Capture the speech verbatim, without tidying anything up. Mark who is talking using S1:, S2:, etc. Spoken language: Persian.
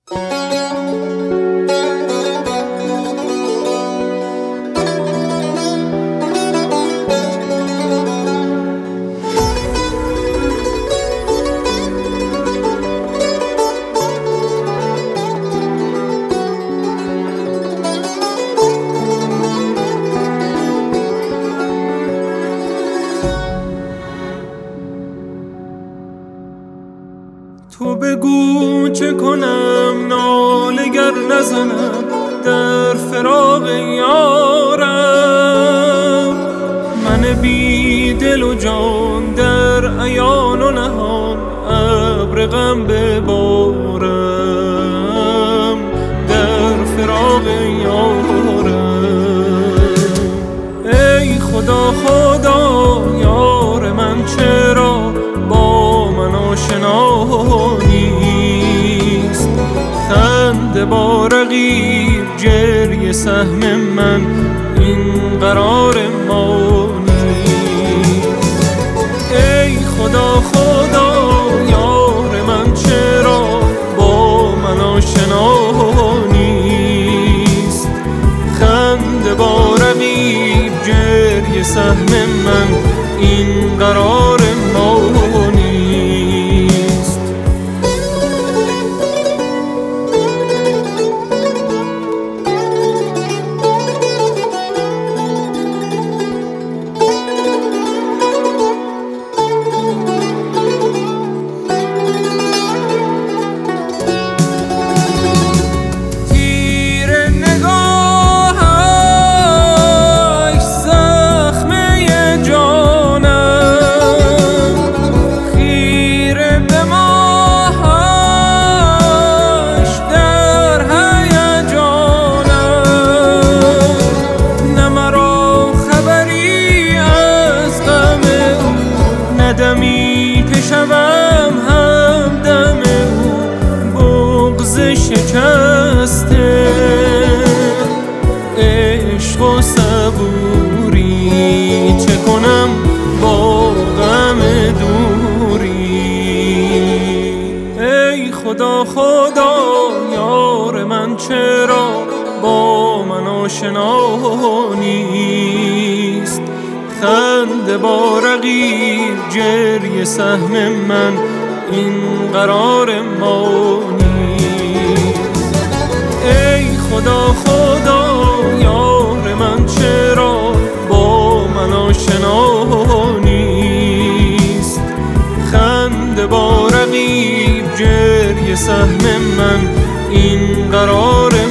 S1: تو بگو چه کنم ناله گر نزنم در فراق یارم، من بی دل و جان در عیان و نهان ابر غم ببارم در فراق یارم. ای خدا خدا یار من چرا با من آشنا نیست، خنده با رقیب جری سهم من این قرار ما نیست. ای خدا خدا یار من چرا با من آشنا نیست، خنده با رقیب جری سهم من این قرار ما نیست. دمی که شوم همدم او بغض شکسته، عشق و صبوری چه کنم با غم دوری. ای خدا خدا یار من چرا با من آشنا نیست، خنده با رقیب جری سهم من این قرار ما نیست. ای خدا خدا یار من چرا با من آشنا نیست، خنده با رقیب جری سهم من این قرار